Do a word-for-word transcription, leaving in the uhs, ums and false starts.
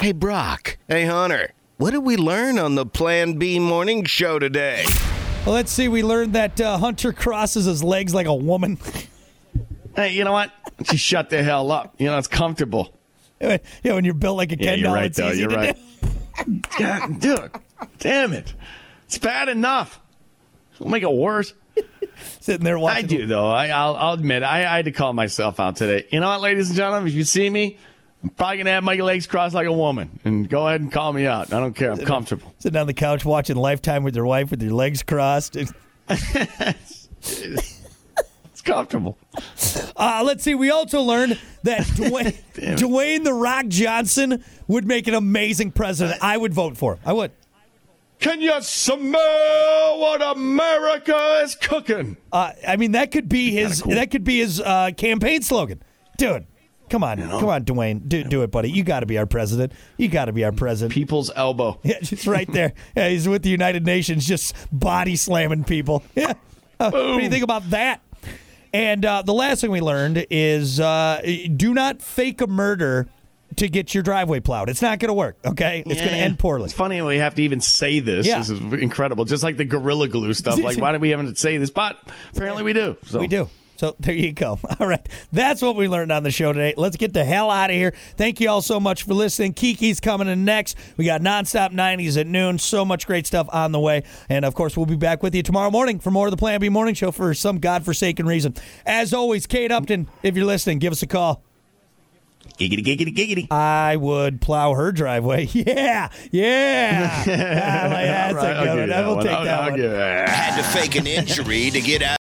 Hey, Brock. Hey, Hunter. What did we learn on the Plan B morning show today? Well, let's see. We learned that uh, Hunter crosses his legs like a woman. Hey, you know what? She shut the hell up. You know, it's comfortable. Yeah, when you're built like a Yeah, Ken you're doll, right, it's though. easy You're to right. do. God, dude, damn it. It's bad enough. Don't make it worse. Sitting there watching. I do, though. I, I'll, I'll admit, I, I had to call myself out today. You know what, ladies and gentlemen? If you see me, I'm probably going to have my legs crossed like a woman. And go ahead and call me out. I don't care. I'm comfortable. Sitting on the couch watching Lifetime with your wife with your legs crossed. It's comfortable. Uh, let's see. We also learned that Dwayne, Dwayne The Rock Johnson would make an amazing president. I would vote for him. I would. Can you smell what America is cooking? Uh, I mean, that could be his. Cool. That could be his uh, campaign slogan, dude. Come on, you know? come on, Dwayne, do do it, buddy. You got to be our president. You got to be our president. People's elbow. Yeah, just right there. Yeah, he's with the United Nations, just body slamming people. Yeah. Uh, what do you think about that? And uh, the last thing we learned is uh, do not fake a murder to get your driveway plowed. It's not going to work, okay? It's Yeah, going to yeah. end poorly. It's funny we have to even say this. Yeah. This is incredible. Just like the Gorilla Glue stuff. Like, why do we have to say this? But apparently we do. So. We do. So there you go. All right. That's what we learned on the show today. Let's get the hell out of here. Thank you all so much for listening. Kiki's coming in next. We got Nonstop nineties at noon. So much great stuff on the way. And, of course, we'll be back with you tomorrow morning for more of the Plan B Morning Show for some godforsaken reason. As always, Kate Upton, if you're listening, give us a call. Giggity, giggity, giggity. I would plow her driveway. Yeah. Yeah. Ah, like, that's Right, a good I'll give one. you I will one. take I'll- that I'll one. give you- Had to fake an injury to get out.